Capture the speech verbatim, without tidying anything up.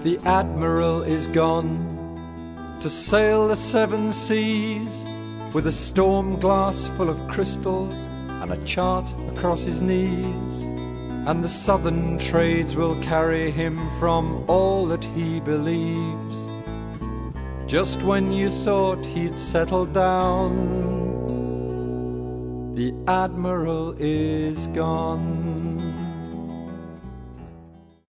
The Admiral is gone to sail the seven seas, with a storm glass full of crystals and a chart across his knees. And the southern trades will carry him from all that he believes. Just when you thought he'd settled down, the Admiral is gone.